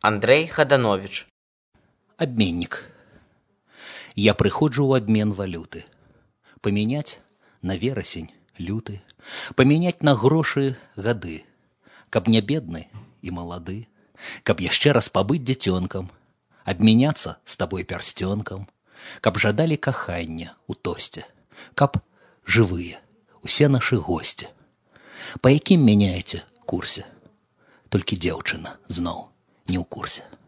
Андрей Хаданович. Обменник. Я прыходжу ў абмен валюты. Памяняць на верасень люты, памяняць на грошы гады, каб не бедны і малады, каб яшчэ раз пабыць дзіцёнкам, абмяняцца з табой пярсцёнкам, каб жадалі кахання ў тосце, каб жывыя усе нашы госці. Па якім мяняеце курсе? Толькі дзяўчына зноў не ў курсе.